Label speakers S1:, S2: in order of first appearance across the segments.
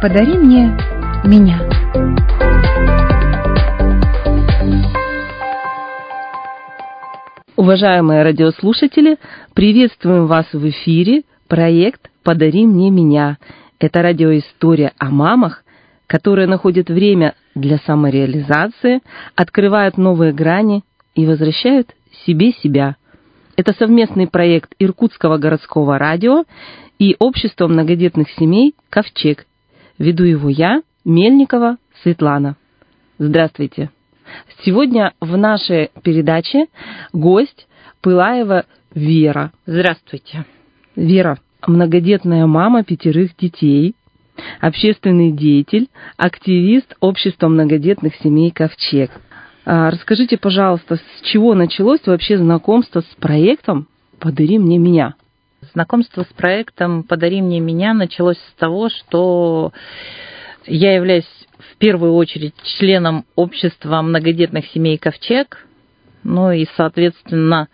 S1: «Подари мне меня».
S2: Уважаемые радиослушатели, приветствуем вас в эфире проект «Подари мне меня». Это радиоистория о мамах, которые находят время для самореализации, открывают новые грани и возвращают себе себя. Это совместный проект Иркутского городского радио и Общества многодетных семей «Ковчег». Веду его я, Мельникова Светлана. Здравствуйте. Сегодня в нашей передаче гость Пылаева Вера.
S3: Здравствуйте.
S2: Вера – многодетная мама 5 детей, общественный деятель, активист Общества многодетных семей «Ковчег». Расскажите, пожалуйста, с чего началось вообще знакомство с проектом «Подари мне меня»?
S3: Знакомство с проектом «Подари мне меня» началось с того, что я являюсь в первую очередь членом Общества многодетных семей «Ковчег», ну и, соответственно,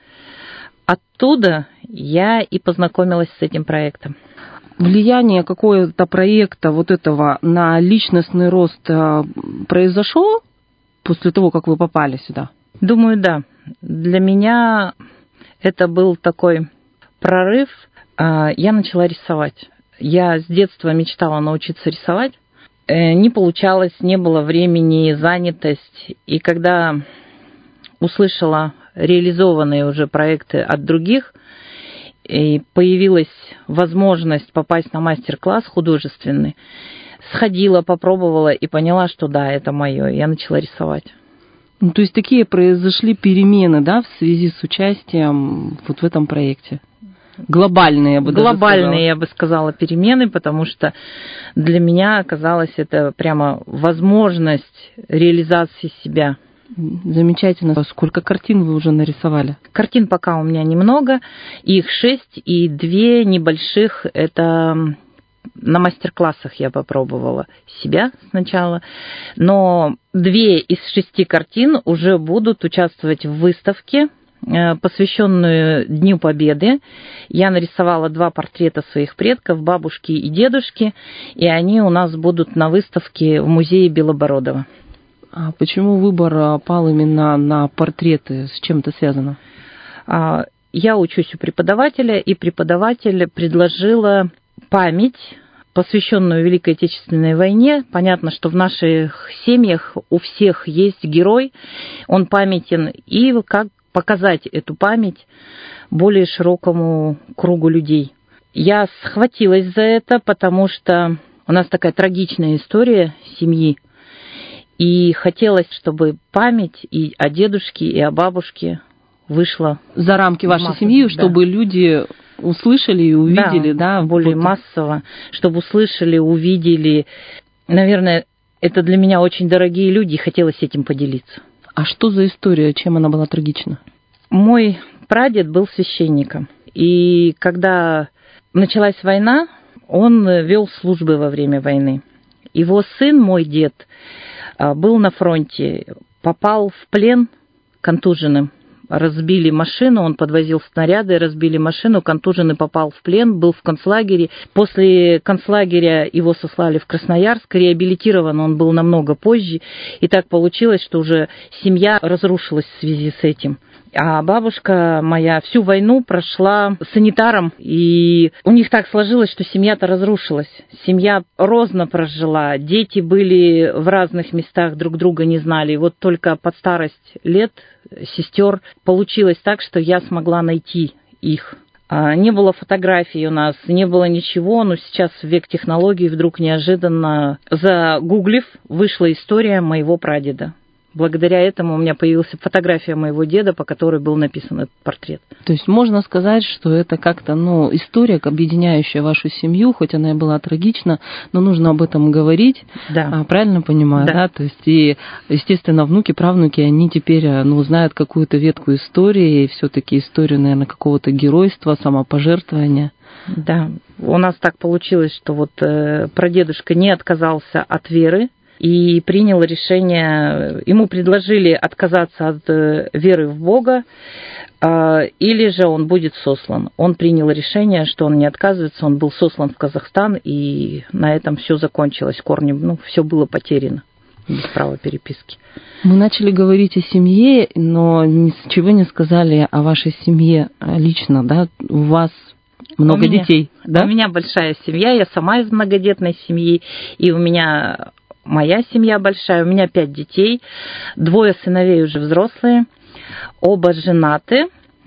S3: оттуда я и познакомилась с этим проектом.
S2: Влияние какого-то проекта вот этого на личностный рост произошло после того, как вы попали сюда?
S3: Думаю, да. Для меня это был такой прорыв. Я начала рисовать. Я с детства мечтала научиться рисовать. Не получалось, не было времени, занятость. И когда услышала реализованные уже проекты от других, и появилась возможность попасть на мастер-класс художественный, сходила, попробовала и поняла, что да, это мое. Я начала рисовать.
S2: Ну, то есть такие произошли перемены, да, в связи с участием вот в этом проекте? Глобальные, я бы даже сказала.
S3: Глобальные, я бы сказала, перемены, потому что для меня оказалось это прямо возможность реализации себя.
S2: Замечательно. Сколько картин вы уже нарисовали?
S3: Картин пока у меня немного, их 6, и 2 небольших – это на мастер-классах я попробовала себя сначала, но 2 из 6 картин уже будут участвовать в выставке, посвященную Дню Победы. Я нарисовала 2 портрета своих предков, бабушки и дедушки, и они у нас будут на выставке в музее Белобородова.
S2: А почему выбор пал именно на портреты? С чем это связано?
S3: Я учусь у преподавателя, и преподаватель предложила память, посвященную Великой Отечественной войне. Понятно, что в наших семьях у всех есть герой, он памятен, и как показать эту память более широкому кругу людей. Я схватилась за это, потому что у нас такая трагичная история семьи, и хотелось, чтобы память и о дедушке, и о бабушке вышла
S2: за рамки вашей семьи, чтобы люди услышали и увидели, да,
S3: более массово, чтобы услышали, увидели. Наверное, это для меня очень дорогие люди, и хотелось этим поделиться.
S2: А что за история, чем она была трагична?
S3: Мой прадед был священником, и когда началась война, он вел службы во время войны. Его сын, мой дед, был на фронте, попал в плен контуженным. Разбили машину, он подвозил снаряды, разбили машину, контуженный попал в плен, был в концлагере. После концлагеря его сослали в Красноярск, реабилитирован он был намного позже. И так получилось, что уже семья разрушилась в связи с этим. А бабушка моя всю войну прошла санитаром, и у них так сложилось, что семья-то разрушилась. Семья розно прожила, дети были в разных местах, друг друга не знали. И вот только под старость лет сестер получилось так, что я смогла найти их. Не было фотографий у нас, не было ничего, но сейчас в век технологий вдруг неожиданно, загуглив, вышла история моего прадеда. Благодаря этому у меня появилась фотография моего деда, по которой был написан этот портрет.
S2: То есть можно сказать, что это как-то, история, объединяющая вашу семью, хоть она и была трагична, но нужно об этом говорить.
S3: Да.
S2: Правильно понимаю, да? То есть, и, естественно, внуки, правнуки, они теперь, знают какую-то ветку истории, и все-таки историю, наверное, какого-то геройства, самопожертвования.
S3: Да, у нас так получилось, что вот прадедушка не отказался от веры, и принял решение, ему предложили отказаться от веры в Бога, или же он будет сослан. Он принял решение, что он не отказывается, он был сослан в Казахстан, и на этом все закончилось, корни, все было потеряно без права переписки.
S2: Мы начали говорить о семье, но ничего не сказали о вашей семье лично, да? У вас много детей, да?
S3: У меня большая семья, я сама из многодетной семьи, и у меня моя семья большая, у меня 5 детей, 2 сыновей уже взрослые, оба женаты.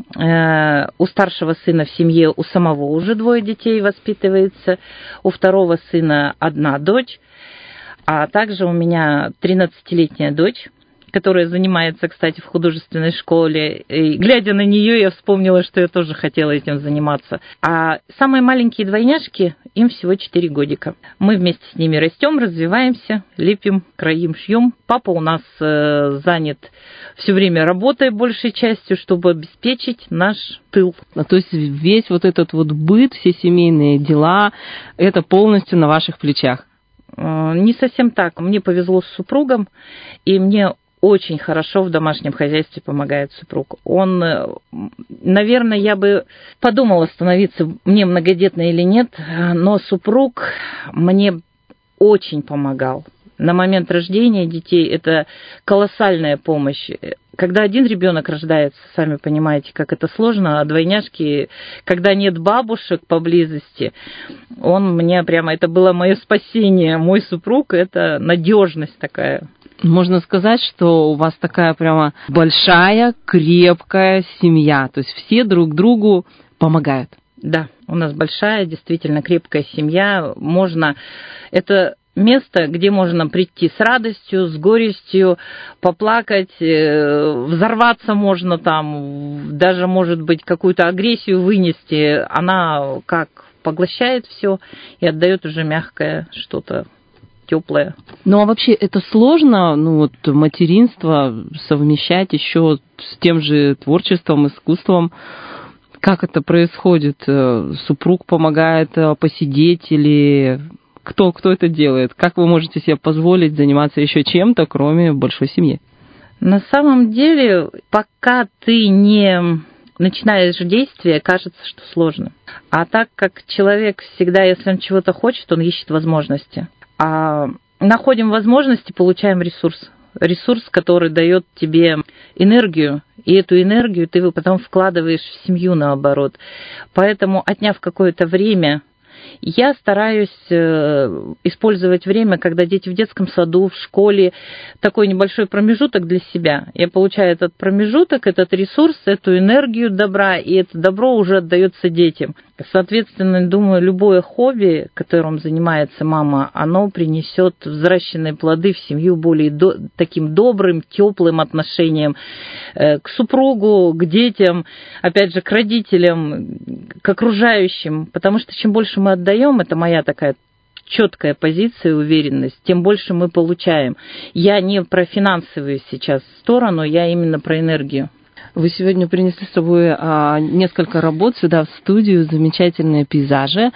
S3: У старшего сына в семье у самого уже 2 детей воспитывается, у второго сына 1 дочь, а также у меня 13-летняя дочь, которая занимается, кстати, в художественной школе. И, глядя на нее, я вспомнила, что я тоже хотела этим заниматься. А самые маленькие двойняшки, им всего 4 годика. Мы вместе с ними растем, развиваемся, лепим, краим, шьем. Папа у нас занят все время работой большей частью, чтобы обеспечить наш тыл.
S2: То есть весь вот этот вот быт, все семейные дела, это полностью на ваших плечах?
S3: Не совсем так. Мне повезло с супругом, и мне очень хорошо в домашнем хозяйстве помогает супруг. Он, наверное, я бы подумала, становиться мне многодетной или нет, но супруг мне очень помогал. На момент рождения детей это колоссальная помощь. Когда один ребенок рождается, сами понимаете, как это сложно, а двойняшки, когда нет бабушек поблизости, он мне прямо, это было мое спасение. Мой супруг, это надежность такая.
S2: Можно сказать, что у вас такая прямо большая, крепкая семья, то есть все друг другу помогают.
S3: Да, у нас большая, действительно крепкая семья. Это место, где можно прийти с радостью, с горестью, поплакать, взорваться можно там, даже, может быть, какую-то агрессию вынести. Она как поглощает все и отдает уже мягкое что-то, теплое.
S2: Ну а вообще это сложно, материнство совмещать еще с тем же творчеством, искусством? Как это происходит? Супруг помогает посидеть или кто это делает? Как вы можете себе позволить заниматься еще чем-то, кроме большой семьи?
S3: На самом деле, пока ты не начинаешь действие, кажется, что сложно. А так как человек всегда, если он чего-то хочет, он ищет возможности. А находим возможности, получаем ресурс. Ресурс, который дает тебе энергию, и эту энергию ты потом вкладываешь в семью наоборот. Поэтому, отняв какое-то время, я стараюсь использовать время, когда дети в детском саду, в школе, такой небольшой промежуток для себя. Я получаю этот промежуток, этот ресурс, эту энергию добра, и это добро уже отдается детям. Соответственно, думаю, любое хобби, которым занимается мама, оно принесет взращенные плоды в семью более таким добрым, теплым отношением к супругу, к детям, опять же, к родителям, к окружающим. Потому что чем больше мы отдаем, это моя такая четкая позиция и уверенность, тем больше мы получаем. Я не про финансовую сейчас сторону, я именно про энергию.
S2: Вы сегодня принесли с собой несколько работ сюда в студию, замечательные пейзажи.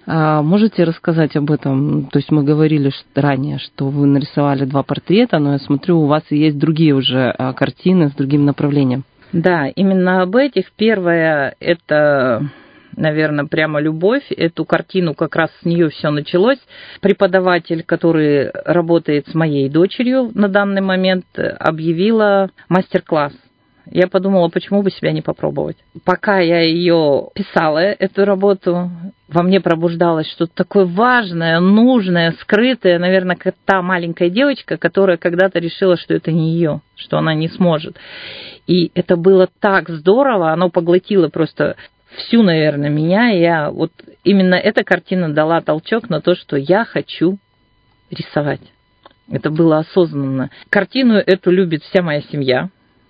S2: Можете рассказать об этом? То есть мы говорили ранее, что вы нарисовали 2 портрета, но я смотрю, у вас и есть другие уже картины с другим направлением.
S3: Да, именно об этих. Первое – это, наверное, прямо любовь. Эту картину как раз с нее все началось. Преподаватель, который работает с моей дочерью на данный момент, объявила мастер-класс. Я подумала, почему бы себя не попробовать. Пока я ее писала, эту работу, во мне пробуждалось что-то такое важное, нужное, скрытое. Наверное, как та маленькая девочка, которая когда-то решила, что это не ее, что она не сможет. И это было так здорово, оно поглотило просто всю, наверное, меня. Именно эта картина дала толчок на то, что я хочу рисовать. Это было осознанно. Картину эту любит вся моя семья.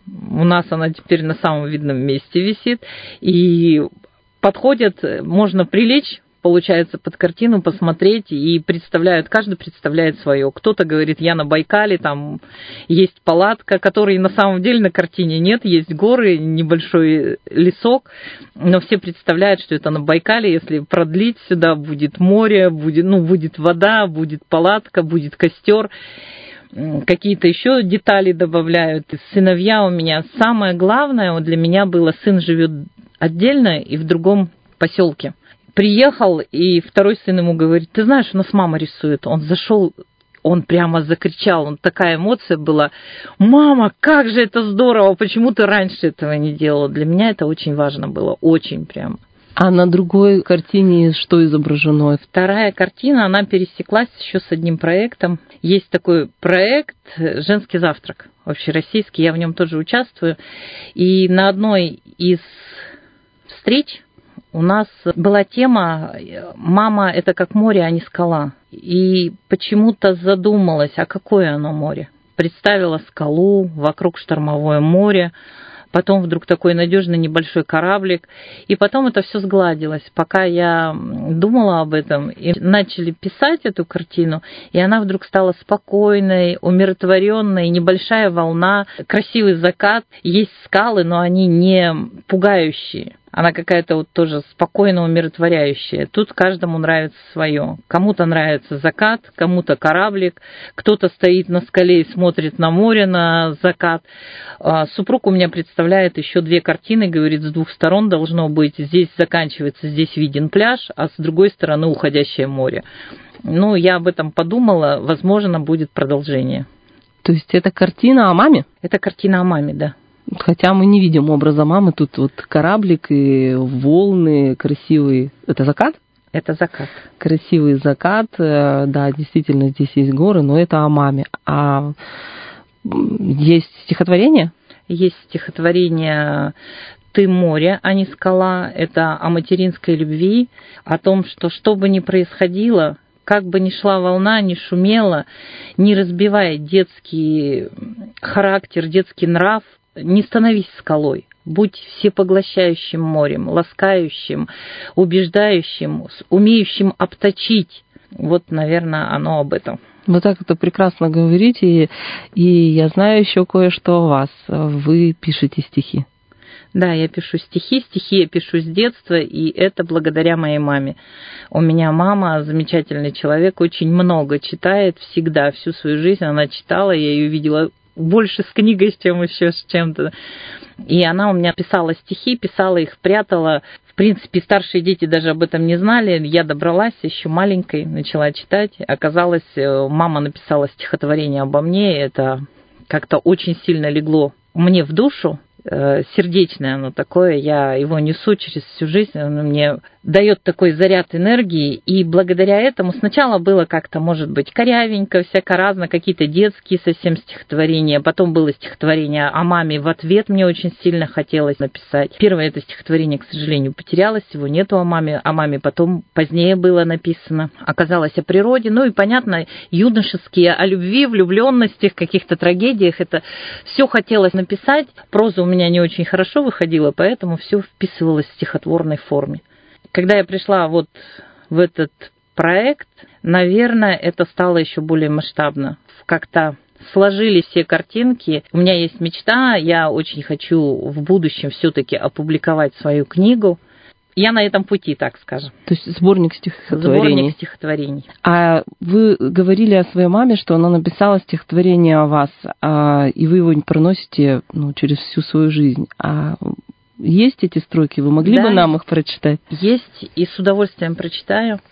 S3: У нас она теперь на самом видном месте висит. И подходит, можно прилечь, получается, под картину посмотреть и представляют, каждый представляет свое. Кто-то говорит, я на Байкале, там есть палатка, которой на самом деле на картине нет, есть горы, небольшой лесок, но все представляют, что это на Байкале, если продлить сюда, будет море, будет вода, будет палатка, будет костер. Какие-то еще детали добавляют. Сыновья у меня. Самое главное для меня было, сын живет отдельно и в другом поселке. Приехал, и второй сын ему говорит, ты знаешь, у нас мама рисует. Он зашел, он прямо закричал, такая эмоция была. Мама, как же это здорово, почему ты раньше этого не делала? Для меня это очень важно было, очень прямо.
S2: А на другой картине что изображено?
S3: Вторая картина, она пересеклась еще с одним проектом. Есть такой проект «Женский завтрак», общероссийский, я в нем тоже участвую. И на одной из встреч у нас была тема «Мама – это как море, а не скала». И почему-то задумалась, а какое оно море? Представила скалу, вокруг штормовое море, потом вдруг такой надежный небольшой кораблик, и потом это все сгладилось. Пока я думала об этом, и начали писать эту картину, и она вдруг стала спокойной, умиротворенной, небольшая волна, красивый закат, есть скалы, но они не пугающие. Она какая-то вот тоже спокойно умиротворяющая. Тут каждому нравится свое. Кому-то нравится закат, кому-то кораблик, кто-то стоит на скале и смотрит на море, на закат. Супруг у меня представляет еще две картины, говорит, с двух сторон должно быть. Здесь заканчивается, здесь виден пляж, а с другой стороны уходящее море. Я об этом подумала, возможно, будет продолжение.
S2: То есть это картина о маме?
S3: Это картина о маме, да.
S2: Хотя мы не видим образа мамы, тут вот кораблик и волны красивые. Это закат?
S3: Это закат.
S2: Красивый закат, да, действительно, здесь есть горы, но это о маме. А есть стихотворение?
S3: Есть стихотворение «Ты море, а не скала». Это о материнской любви, о том, что бы ни происходило, как бы ни шла волна, ни шумела, не разбивая детский характер, детский нрав, не становись скалой, будь всепоглощающим морем, ласкающим, убеждающим, умеющим обточить. Вот, наверное, оно об этом.
S2: Вы так это прекрасно говорите, и я знаю еще кое-что о вас. Вы пишете стихи.
S3: Да, я пишу стихи я пишу с детства, и это благодаря моей маме. У меня мама замечательный человек, очень много читает, всегда, всю свою жизнь она читала, я ее видела больше с книгой, чем еще с чем-то. И она у меня писала стихи, писала их, прятала. В принципе, старшие дети даже об этом не знали. Я добралась еще маленькой, начала читать. Оказалось, мама написала стихотворение обо мне. Это как-то очень сильно легло мне в душу. Сердечное оно такое, я его несу через всю жизнь, оно мне дает такой заряд энергии, и благодаря этому сначала было как-то, может быть, корявенько, всяко разно, какие-то детские совсем стихотворения, потом было стихотворение о маме в ответ, мне очень сильно хотелось написать. Первое это стихотворение, к сожалению, потерялось, его нету о маме потом позднее было написано, оказалось о природе, и понятно, юношеские, о любви, влюбленностях, каких-то трагедиях, это все хотелось написать, проза у меня не очень хорошо выходила, поэтому все вписывалось в стихотворной форме. Когда я пришла вот в этот проект, наверное, это стало еще более масштабно. Как-то сложились все картинки. У меня есть мечта, я очень хочу в будущем все-таки опубликовать свою книгу. Я на этом пути, так скажем.
S2: То есть сборник стихотворений.
S3: Сборник стихотворений.
S2: А вы говорили о своей маме, что она написала стихотворение о вас, и вы его проносите через всю свою жизнь. А есть эти строки? Вы могли бы нам их прочитать?
S3: Есть, и с удовольствием прочитаю.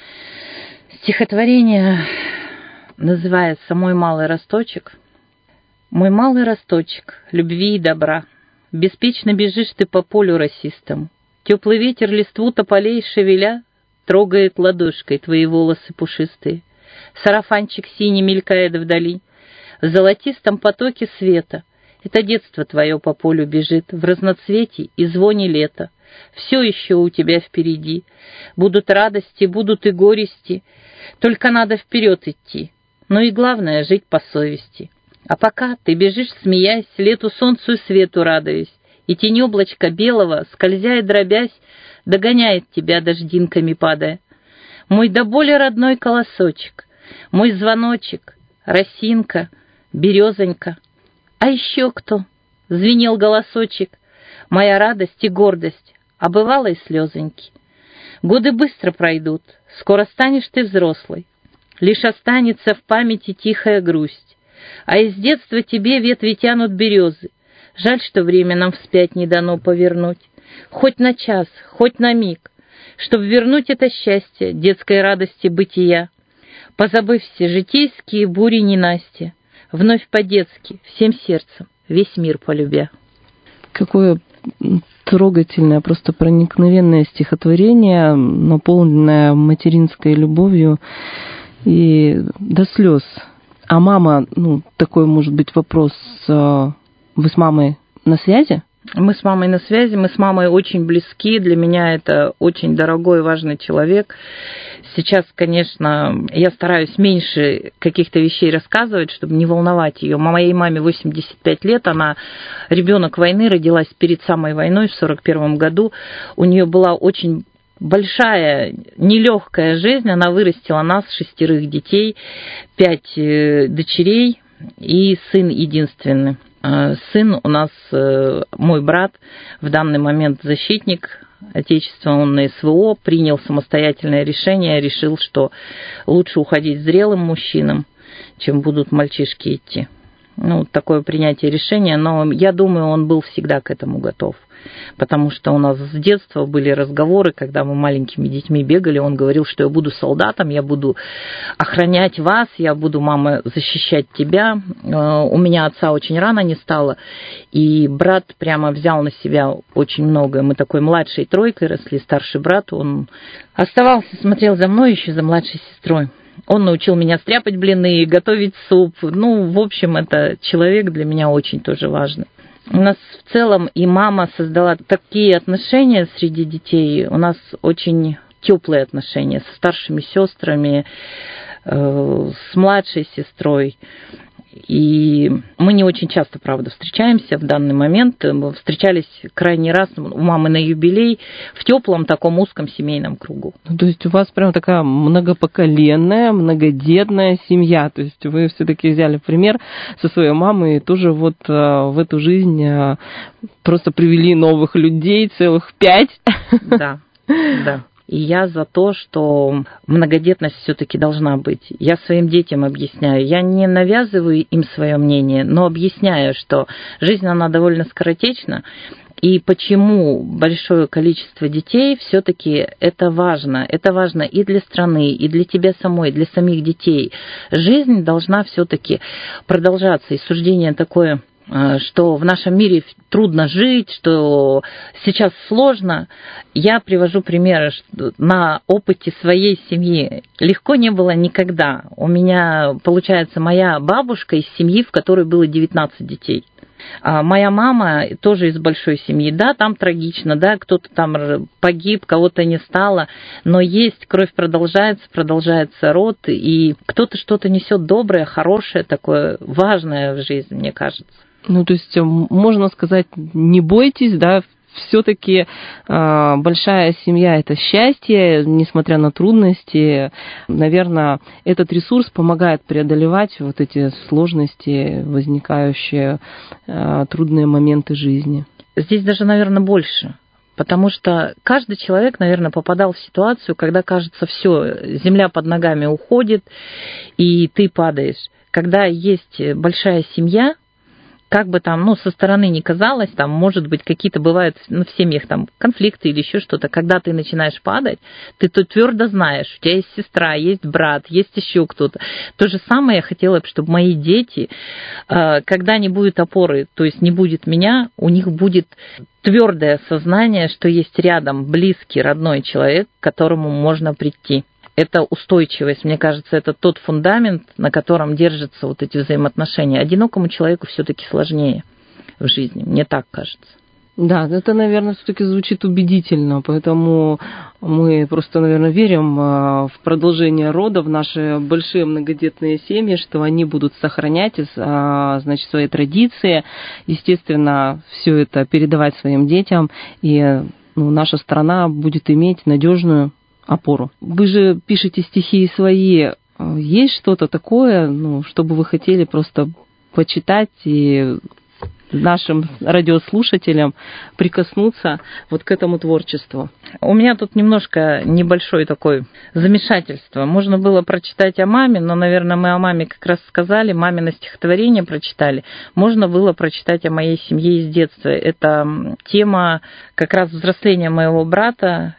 S3: Стихотворение называется «Мой малый росточек». «Мой малый росточек любви и добра, беспечно бежишь ты по полю росистому. Теплый ветер листву тополей шевеля трогает ладошкой твои волосы пушистые. Сарафанчик синий мелькает вдали, в золотистом потоке света. Это детство твое по полю бежит в разноцветии и звоне лета. Все еще у тебя впереди. Будут радости, будут и горести. Только надо вперед идти. Но и главное — жить по совести. А пока ты бежишь, смеясь, лету, солнцу и свету радуясь, и тень облачка белого, скользя и дробясь, догоняет тебя дождинками падая. Мой до боли родной колосочек, мой звоночек, росинка, березонька. А еще кто? Звенел голосочек, моя радость и гордость, а бывало и слезоньки. Годы быстро пройдут, скоро станешь ты взрослой. Лишь останется в памяти тихая грусть. А из детства тебе ветви тянут березы. Жаль, что время нам вспять не дано повернуть. Хоть на час, хоть на миг, чтоб вернуть это счастье детской радости бытия. Позабыв все житейские бури ненастья, вновь по-детски, всем сердцем, весь мир полюбя.
S2: Какое трогательное, просто проникновенное стихотворение, наполненное материнской любовью и до слез. А мама, такой может быть вопрос, вы с мамой на связи?
S3: Мы с мамой на связи, мы с мамой очень близки, для меня это очень дорогой и важный человек. Сейчас, конечно, я стараюсь меньше каких-то вещей рассказывать, чтобы не волновать ее. Моей маме 85 лет, она ребенок войны, родилась перед самой войной в 1941 году. У нее была очень большая, нелегкая жизнь, она вырастила нас, 6 детей, 5 дочерей и сын единственный. Сын у нас, мой брат, в данный момент защитник Отечества, он на СВО, принял самостоятельное решение, решил, что лучше уходить зрелым мужчинам, чем будут мальчишки идти. Такое принятие решения, но я думаю, он был всегда к этому готов. Потому что у нас с детства были разговоры, когда мы маленькими детьми бегали, он говорил, что я буду солдатом, я буду охранять вас, я буду, мама, защищать тебя. У меня отца очень рано не стало, и брат прямо взял на себя очень многое. Мы такой младшей тройкой росли, старший брат, он оставался, смотрел за мной еще за младшей сестрой. Он научил меня стряпать блины, готовить суп. В общем, это человек для меня очень тоже важный. У нас в целом и мама создала такие отношения среди детей. У нас очень теплые отношения со старшими сестрами, с младшей сестрой. И мы не очень часто, правда, встречаемся в данный момент. Мы встречались крайний раз у мамы на юбилей в теплом таком узком семейном кругу.
S2: То есть у вас прям такая многопоколенная, многодетная семья. То есть вы все-таки взяли пример со своей мамой и тоже вот в эту жизнь просто привели новых людей, целых 5.
S3: Да, да. И я за то, что многодетность все-таки должна быть. Я своим детям объясняю. Я не навязываю им свое мнение, но объясняю, что жизнь, она довольно скоротечна. И почему большое количество детей все-таки это важно. Это важно и для страны, и для тебя самой, и для самих детей. Жизнь должна все-таки продолжаться. И суждение такое, что в нашем мире трудно жить, что сейчас сложно. Я привожу примеры на опыте своей семьи. Легко не было никогда. У меня, получается, моя бабушка из семьи, в которой было 19 детей. Моя мама тоже из большой семьи. Да, там трагично, да, кто-то там погиб, кого-то не стало, но есть, кровь продолжается род, и кто-то что-то несет доброе, хорошее, такое важное в жизни, мне кажется.
S2: То есть, можно сказать, не бойтесь, да, все-таки большая семья – это счастье, несмотря на трудности. Наверное, этот ресурс помогает преодолевать вот эти сложности, возникающие трудные моменты жизни.
S3: Здесь даже, наверное, больше. Потому что каждый человек, наверное, попадал в ситуацию, когда, кажется, все, земля под ногами уходит, и ты падаешь. Когда есть большая семья, как бы там, со стороны не казалось, там, может быть, какие-то бывают в семьях там конфликты или еще что-то, когда ты начинаешь падать, ты то твердо знаешь, у тебя есть сестра, есть брат, есть еще кто-то. То же самое я хотела бы, чтобы мои дети, когда не будет опоры, то есть не будет меня, у них будет твердое сознание, что есть рядом близкий, родной человек, к которому можно прийти. Это устойчивость, мне кажется, это тот фундамент, на котором держатся вот эти взаимоотношения. Одинокому человеку все-таки сложнее в жизни, мне так кажется.
S2: Да, это, наверное, все-таки звучит убедительно, поэтому мы просто, наверное, верим в продолжение рода, в наши большие многодетные семьи, что они будут сохранять, значит, свои традиции, естественно, все это передавать своим детям и наша страна будет иметь надежную опору. Вы же пишете стихи свои. Есть что-то такое, чтобы вы хотели просто почитать и нашим радиослушателям прикоснуться вот к этому творчеству?
S3: У меня тут немножко небольшое такое замешательство. Можно было прочитать о маме, но, наверное, мы о маме как раз сказали, мамино стихотворение прочитали. Можно было прочитать о моей семье из детства. Это тема как раз взросления моего брата,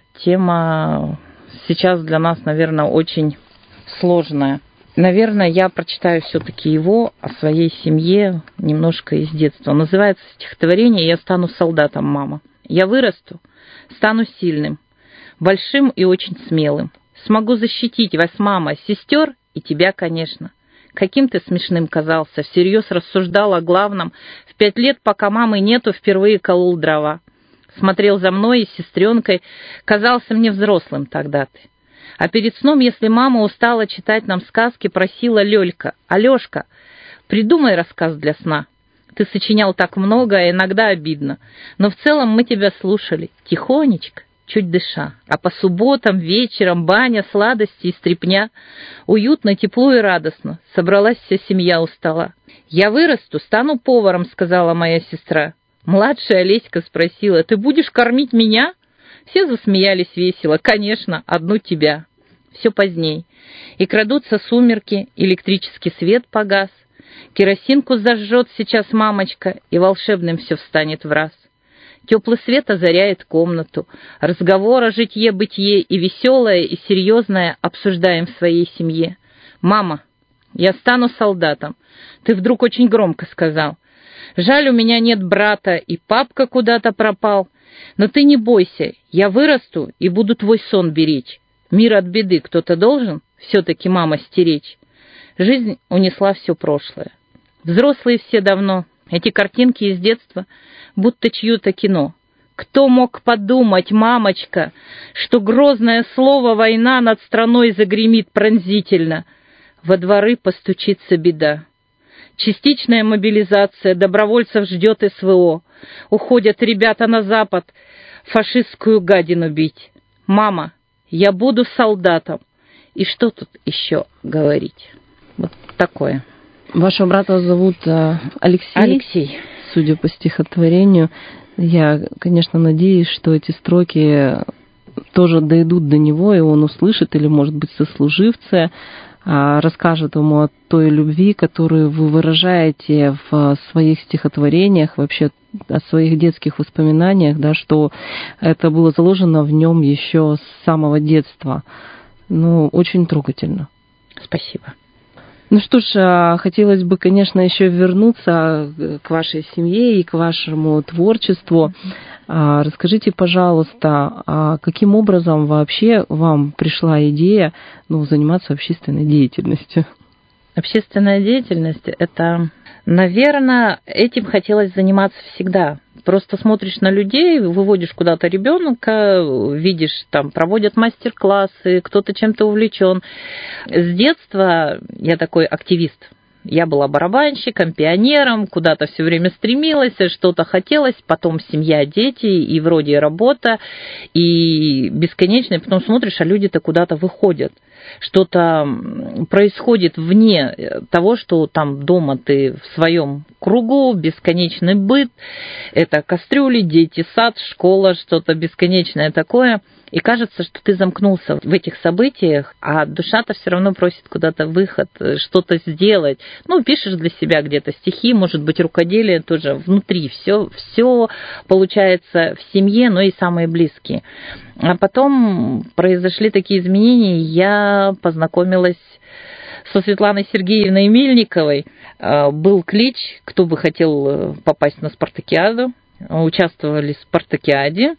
S3: тема сейчас для нас, наверное, очень сложная. Наверное, я прочитаю все-таки его о своей семье немножко из детства. Называется стихотворение «Я стану солдатом, мама». Я вырасту, стану сильным, большим и очень смелым. Смогу защитить вас, мама, сестер и тебя, конечно. Каким ты смешным казался, всерьез рассуждал о главном. В 5 лет, пока мамы нету, впервые колол дрова. Смотрел за мной и сестренкой, казался мне взрослым тогда ты. А перед сном, если мама устала читать нам сказки, просила Лёлька: «Алёшка, придумай рассказ для сна. Ты сочинял так много, а иногда обидно. Но в целом мы тебя слушали, тихонечко, чуть дыша. А по субботам, вечером баня, сладости и стряпня. Уютно, тепло и радостно. Собралась вся семья у стола. Я вырасту, стану поваром», — сказала моя сестра. Младшая Олеська спросила: «Ты будешь кормить меня?» Все засмеялись весело. «Конечно, одну тебя». Все поздней. И крадутся сумерки, электрический свет погас. Керосинку зажжет сейчас мамочка, и волшебным все встанет враз. Теплый свет озаряет комнату. Разговор о житье-бытие и веселое, и серьезное обсуждаем в своей семье. «Мама, я стану солдатом», — ты вдруг очень громко сказал. «Жаль, у меня нет брата, и папка куда-то пропал. Но ты не бойся, я вырасту и буду твой сон беречь. Мир от беды кто-то должен все-таки, мама, стеречь». Жизнь унесла все прошлое. Взрослые все давно, эти картинки из детства, будто чье-то кино. Кто мог подумать, мамочка, что грозное слово «война» над страной загремит пронзительно. Во дворы постучится беда. Частичная мобилизация, добровольцев ждет СВО. Уходят ребята на запад фашистскую гадину бить. Мама, я буду солдатом. И что тут еще говорить? Вот такое.
S2: Вашего брата зовут Алексей.
S3: Алексей.
S2: Судя по стихотворению, я, конечно, надеюсь, что эти строки тоже дойдут до него, и он услышит, или, может быть, сослуживцы расскажет ему о той любви, которую вы выражаете в своих стихотворениях, вообще о своих детских воспоминаниях, да, что это было заложено в нем еще с самого детства. Очень трогательно.
S3: Спасибо.
S2: Что ж, хотелось бы, конечно, еще вернуться к вашей семье и к вашему творчеству. Расскажите, пожалуйста, каким образом вообще вам пришла идея заниматься общественной деятельностью?
S3: Общественная деятельность – это, наверное, этим хотелось заниматься всегда. Просто смотришь на людей, выводишь куда-то ребенка, видишь, там проводят мастер-классы, кто-то чем-то увлечен. С детства я такой активист. Я была барабанщиком, пионером, куда-то все время стремилась, что-то хотелось, потом семья, дети, и вроде работа, и бесконечно, и потом смотришь, а люди-то куда-то выходят. Что-то происходит вне того, что там дома ты в своем кругу, бесконечный быт, это кастрюли, дети, сад, школа, что-то бесконечное такое. И кажется, что ты замкнулся в этих событиях, а душа-то все равно просит куда-то выход, что-то сделать. Пишешь для себя где-то стихи, может быть, рукоделие тоже внутри. Все получается в семье, но и самые близкие. А потом произошли такие изменения, я познакомилась со Светланой Сергеевной Мельниковой. Был клич, кто бы хотел попасть на спартакиаду. Участвовали в спартакиаде.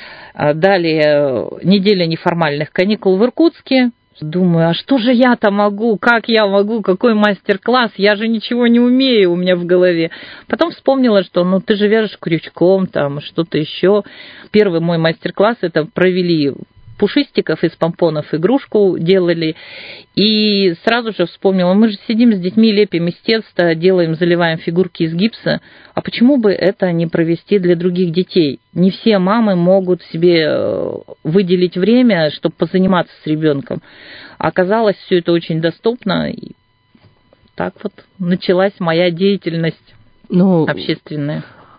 S3: Далее неделя неформальных каникул в Иркутске. Думаю, а что же я-то могу? Как я могу? Какой мастер-класс? Я же ничего не умею у меня в голове. Потом вспомнила, что ты же вяжешь крючком, там что-то еще. Первый мой мастер-класс это провели пушистиков, из помпонов игрушку делали. И сразу же вспомнила, мы же сидим с детьми, лепим из теста, делаем, заливаем фигурки из гипса. А почему бы это не провести для других детей? Не все мамы могут себе выделить время, чтобы позаниматься с ребенком. Оказалось, все это очень доступно. И так вот началась моя деятельность общественная.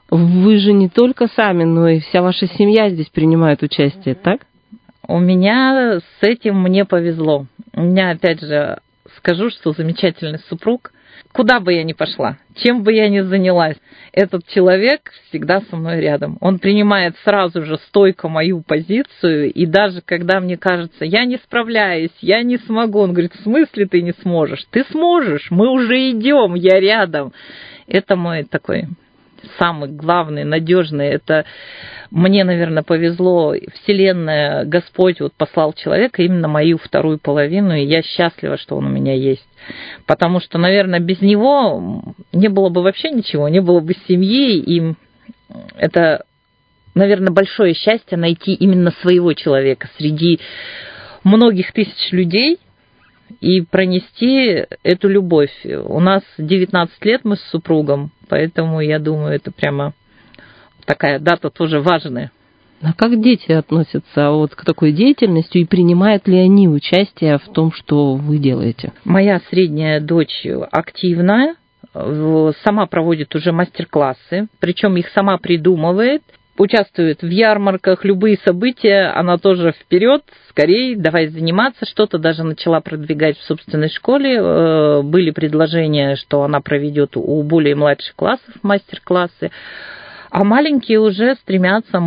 S2: Вы же не только сами, но и вся ваша семья здесь принимает участие, так?
S3: У меня с этим мне повезло. У меня, опять же, скажу, что замечательный супруг. Куда бы я ни пошла, чем бы я ни занялась, этот человек всегда со мной рядом. Он принимает сразу же стойко мою позицию, и даже когда мне кажется, я не справляюсь, я не смогу, он говорит, в смысле ты не сможешь? Ты сможешь, мы уже идем, я рядом. Это мой такой самый главный, надежный. Это мне, наверное, повезло. Вселенная, Господь вот послал человека именно мою вторую половину, и я счастлива, что он у меня есть. Потому что, наверное, без него не было бы вообще ничего, не было бы семьи, и это, наверное, большое счастье найти именно своего человека среди многих тысяч людей и пронести эту любовь. У нас 19 лет мы с супругом, поэтому, я думаю, это прямо такая дата тоже важная.
S2: А как дети относятся вот к такой деятельности, и принимают ли они участие в том, что вы делаете?
S3: Моя средняя дочь активная, сама проводит уже мастер-классы, причем их сама придумывает, участвует в ярмарках, любые события, она тоже вперед, скорее, давай заниматься, что-то даже начала продвигать в собственной школе, были предложения, что она проведет у более младших классов мастер-классы. А маленькие уже стремятся,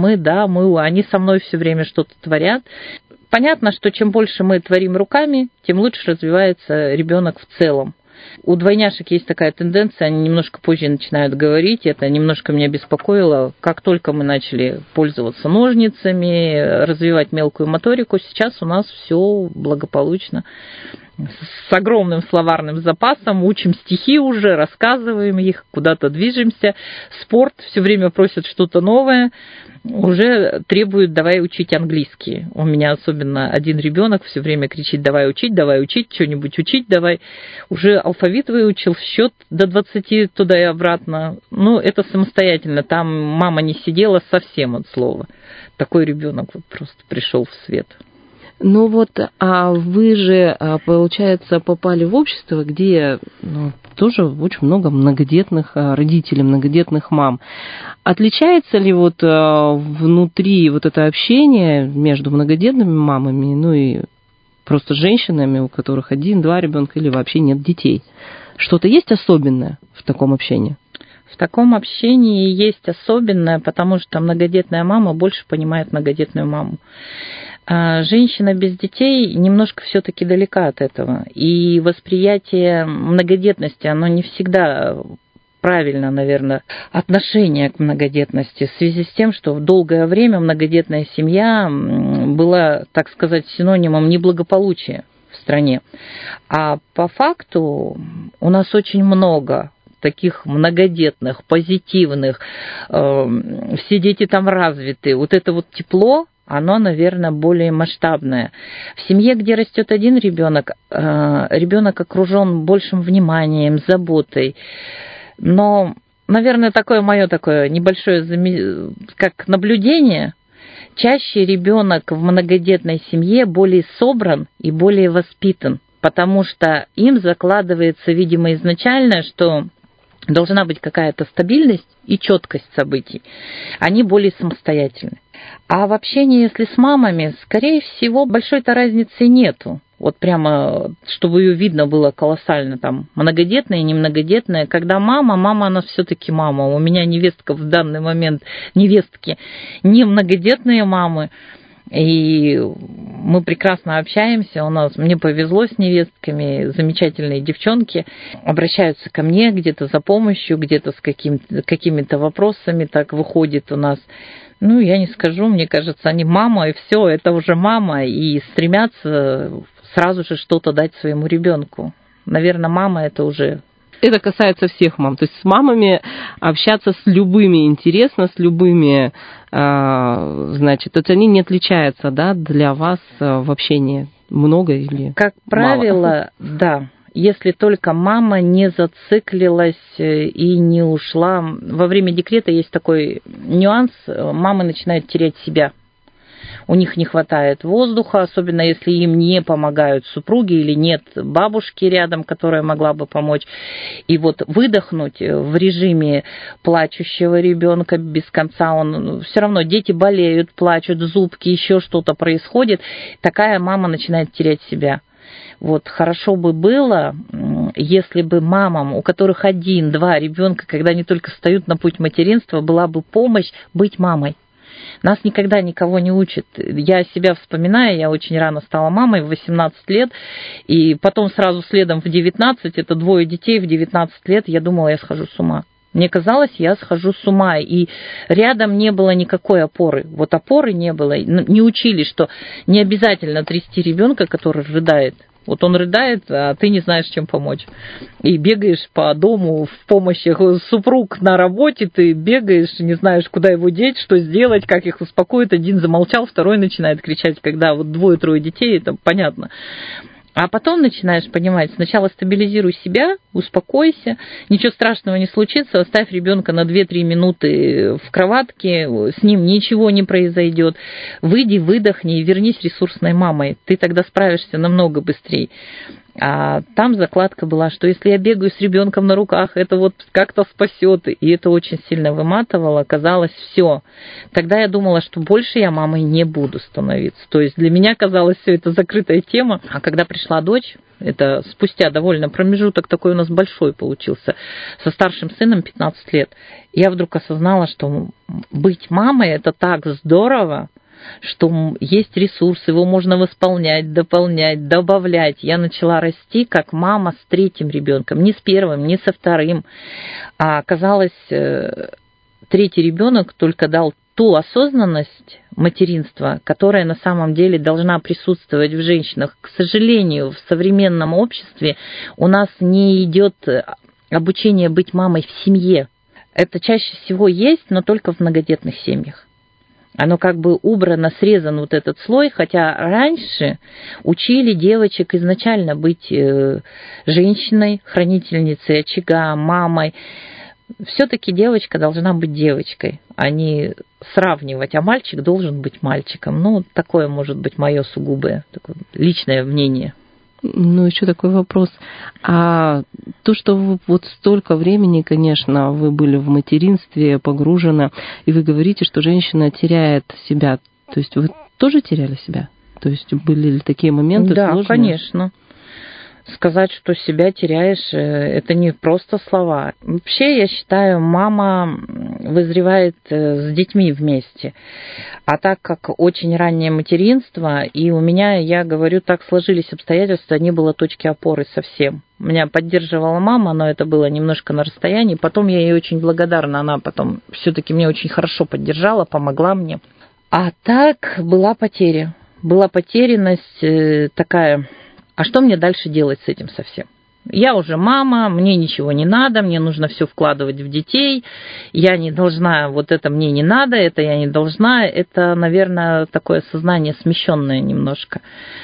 S3: они со мной все время что-то творят. Понятно, что чем больше мы творим руками, тем лучше развивается ребенок в целом. У двойняшек есть такая тенденция, они немножко позже начинают говорить, это немножко меня беспокоило. Как только мы начали пользоваться ножницами, развивать мелкую моторику, сейчас у нас все благополучно. С огромным словарным запасом, учим стихи уже, рассказываем их, куда-то движемся. Спорт все время просит что-то новое, уже требует давай учить английский. У меня особенно один ребенок все время кричит давай учить, что-нибудь учить давай. Уже алфавит выучил, счет до 20 туда и обратно. Это самостоятельно, там мама не сидела совсем от слова. Такой ребенок вот просто пришел в свет.
S2: А вы же, получается, попали в общество, где тоже очень много многодетных родителей, многодетных мам. Отличается ли внутри это общение между многодетными мамами, и просто женщинами, у которых 1-2 ребенка или вообще нет детей? Что-то есть особенное в таком общении?
S3: В таком общении есть особенное, потому что многодетная мама больше понимает многодетную маму. Женщина без детей немножко все-таки далека от этого. И восприятие многодетности, оно не всегда правильно, наверное, отношение к многодетности в связи с тем, что в долгое время многодетная семья была, так сказать, синонимом неблагополучия в стране. А по факту у нас очень много таких многодетных, позитивных, все дети там развиты. Вот это вот тепло, оно, наверное, более масштабное. В семье, где растет один ребенок, ребенок окружен большим вниманием, заботой. Но, наверное, такое мое небольшое как наблюдение. Чаще ребенок в многодетной семье более собран и более воспитан, потому что им закладывается, видимо, изначально, что должна быть какая-то стабильность и четкость событий. Они более самостоятельны. А в общении, если с мамами, скорее всего, большой-то разницы нету. Вот прямо, чтобы ее видно было колоссально, там, многодетная и немногодетная. Когда мама, она все-таки мама. У меня невестка в данный момент, невестки, не многодетные мамы. И мы прекрасно общаемся, мне повезло с невестками, замечательные девчонки обращаются ко мне где-то за помощью, где-то с какими-то вопросами, так выходит у нас. Я не скажу, мне кажется, они мама, и все, это уже мама, и стремятся сразу же что-то дать своему ребенку. Наверное, мама это уже
S2: это касается всех мам. То есть с мамами общаться с любыми интересно, с любыми, значит, то есть они не отличаются, да, для вас в общении много или
S3: как правило,
S2: мало?
S3: Да. Если только мама не зациклилась и не ушла. Во время декрета есть такой нюанс, мамы начинают терять себя. У них не хватает воздуха, особенно если им не помогают супруги или нет бабушки рядом, которая могла бы помочь. И вот выдохнуть в режиме плачущего ребенка без конца, он все равно дети болеют, плачут, зубки, еще что-то происходит, такая мама начинает терять себя. Вот хорошо бы было, если бы мамам, у которых 1-2 ребенка, когда они только встают на путь материнства, была бы помощь быть мамой. Нас никогда никого не учат. Я себя вспоминаю, я очень рано стала мамой, в 18 лет, и потом сразу следом в 19, это 2 детей в 19 лет, я думала, я схожу с ума. Мне казалось, я схожу с ума, и рядом не было никакой опоры. Вот опоры не было, не учили, что не обязательно трясти ребенка, который рыдает. Вот он рыдает, а ты не знаешь, чем помочь. И бегаешь по дому в помощи. Супруг на работе, ты бегаешь, не знаешь, куда его деть, что сделать, как их успокоить. Один замолчал, второй начинает кричать. Когда вот 2-3 детей, это понятно. А потом начинаешь понимать, сначала стабилизируй себя, успокойся, ничего страшного не случится, оставь ребенка на 2-3 минуты в кроватке, с ним ничего не произойдет. Выйди, выдохни и вернись ресурсной мамой. Ты тогда справишься намного быстрее. А там закладка была, что если я бегаю с ребенком на руках, это вот как-то спасет. И это очень сильно выматывало. Казалось, все. Тогда я думала, что больше я мамой не буду становиться. То есть для меня казалось, все это закрытая тема. А когда пришла дочь, это спустя довольно промежуток такой у нас большой получился, со старшим сыном 15 лет, я вдруг осознала, что быть мамой – это так здорово, что есть ресурс, его можно восполнять, дополнять, добавлять. Я начала расти как мама с 3-м ребенком, не с 1-м, не со 2-м. А оказалось, 3-й ребенок только дал ту осознанность материнства, которая на самом деле должна присутствовать в женщинах. К сожалению, в современном обществе у нас не идет обучение быть мамой в семье. Это чаще всего есть, но только в многодетных семьях. Оно как бы убрано, срезан вот этот слой, хотя раньше учили девочек изначально быть женщиной, хранительницей очага, мамой. Все-таки девочка должна быть девочкой, а не сравнивать, а мальчик должен быть мальчиком. Ну, такое может быть мое сугубое, такое личное мнение.
S2: Ну, еще такой вопрос. А то, что вы вот столько времени, конечно, вы были в материнстве погружены, и вы говорите, что женщина теряет себя, то есть вы тоже теряли себя? То есть были ли такие моменты сложные?
S3: Да, конечно. Сказать, что себя теряешь, это не просто слова. Вообще, я считаю, мама вызревает с детьми вместе. А так как очень раннее материнство, и у меня, я говорю, так сложились обстоятельства, не было точки опоры совсем. Меня поддерживала мама, но это было немножко на расстоянии. Потом я ей очень благодарна, она потом все-таки меня очень хорошо поддержала, помогла мне. А так была потеря. Была потерянность такая... А что мне дальше делать с этим совсем? Я уже мама, мне ничего не надо, мне нужно все вкладывать в детей, я не должна, вот это мне не надо, это я не должна. Это, наверное, такое сознание смещенное немножко.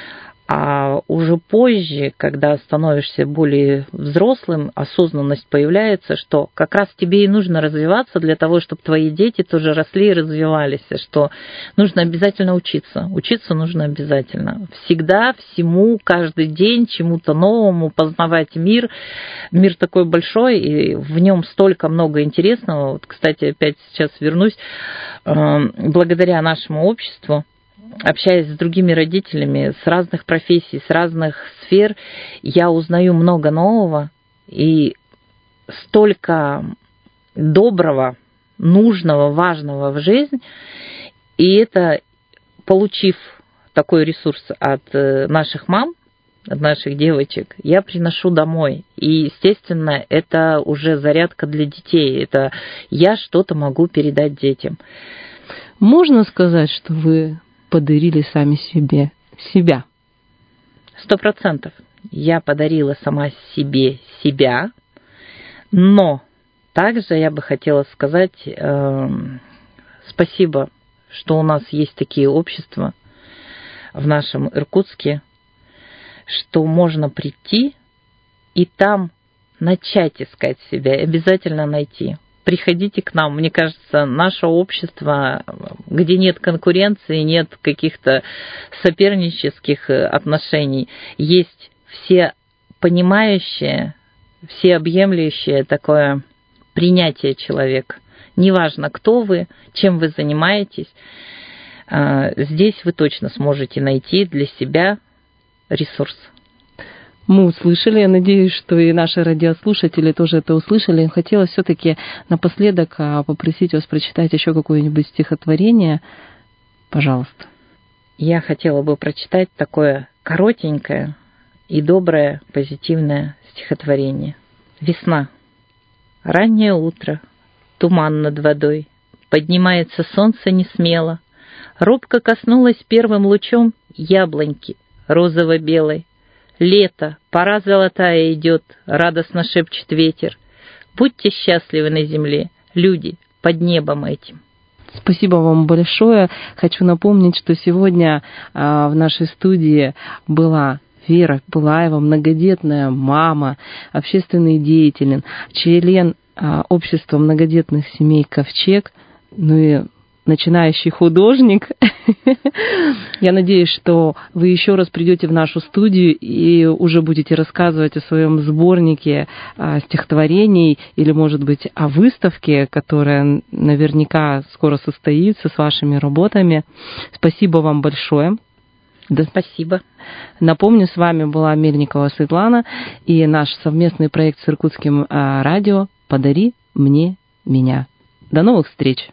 S3: А уже позже, когда становишься более взрослым, осознанность появляется, что как раз тебе и нужно развиваться для того, чтобы твои дети тоже росли и развивались, что нужно обязательно учиться. Учиться нужно обязательно. Всегда, всему, каждый день, чему-то новому, познавать мир. Мир такой большой, и в нем столько много интересного. Вот, кстати, опять сейчас вернусь. Благодаря нашему обществу, общаясь с другими родителями с разных профессий, с разных сфер, я узнаю много нового и столько доброго, нужного, важного в жизнь. И это, получив такой ресурс от наших мам, от наших девочек, я приношу домой. И, естественно, это уже зарядка для детей. Это я что-то могу передать детям.
S2: Можно сказать, что вы подарили сами себе себя?
S3: 100%. Я подарила сама себе себя. Но также я бы хотела сказать спасибо, что у нас есть такие общества в нашем Иркутске, что можно прийти и там начать искать себя, обязательно найти. Приходите к нам. Мне кажется, наше общество, где нет конкуренции, нет каких-то сопернических отношений, есть все понимающее, всеобъемлющее такое принятие человека. Неважно, кто вы, чем вы занимаетесь, здесь вы точно сможете найти для себя ресурс.
S2: Мы услышали, я надеюсь, что и наши радиослушатели тоже это услышали. Хотелось все-таки напоследок попросить вас прочитать еще какое-нибудь стихотворение. Пожалуйста.
S3: Я хотела бы прочитать такое коротенькое и доброе, позитивное стихотворение. Весна. Раннее утро. Туман над водой. Поднимается солнце несмело. Робко коснулась первым лучом яблоньки розово-белой. Лето, пора золотая идет, радостно шепчет ветер. Будьте счастливы на земле, люди, под небом этим.
S2: Спасибо вам большое. Хочу напомнить, что сегодня в нашей студии была Вера Пылаева, многодетная мама, общественный деятель, член общества многодетных семей «Ковчег», ну и начинающий художник. Я надеюсь, что вы еще раз придете в нашу студию и уже будете рассказывать о своем сборнике стихотворений или, может быть, о выставке, которая наверняка скоро состоится с вашими работами. Спасибо вам большое.
S3: Да, спасибо.
S2: Напомню, с вами была Мельникова Светлана и наш совместный проект с Иркутским радио «Подари мне меня». До новых встреч!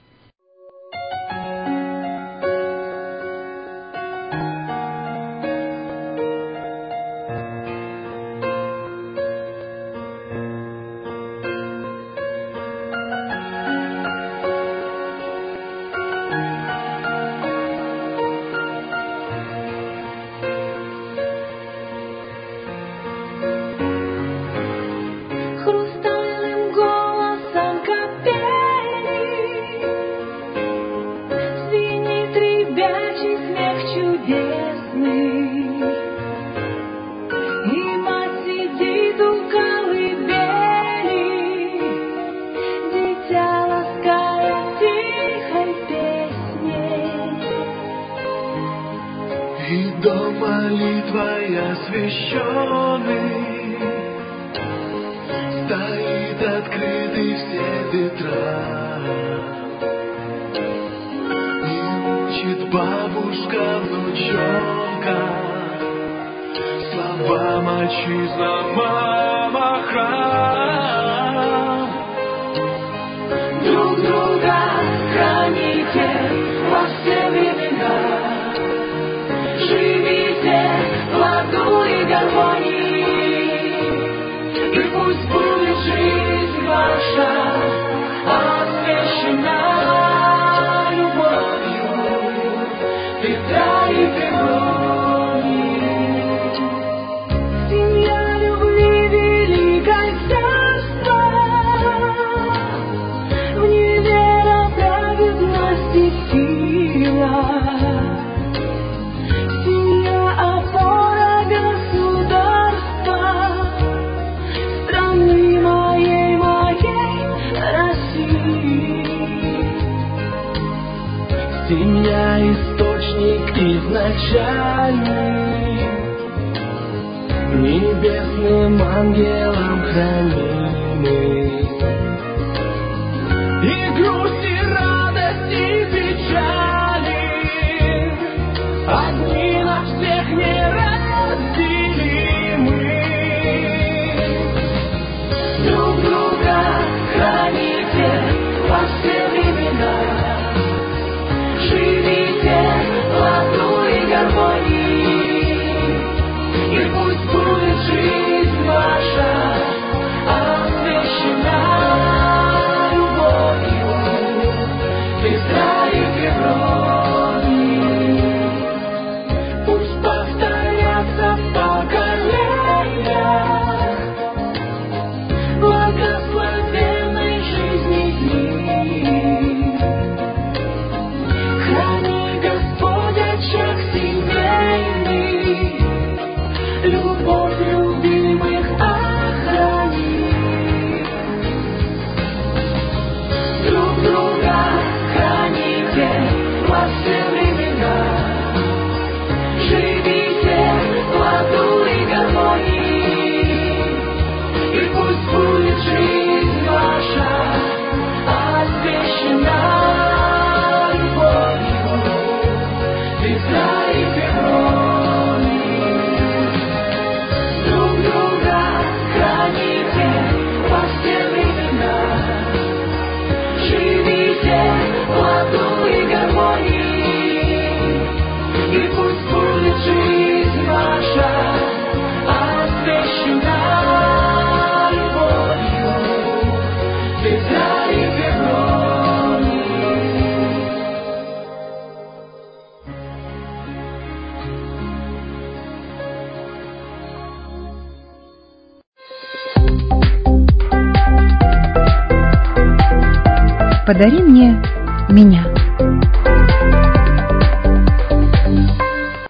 S4: Семья — источник изначальный, небесным ангелом хранимый. И грусть, и радость, и печали, одни на всех неразделимы. Друг друга храните во все времена. Живите в ладу и гармонии, и пусть будет жизнь ваша освящена.
S1: Подари мне меня.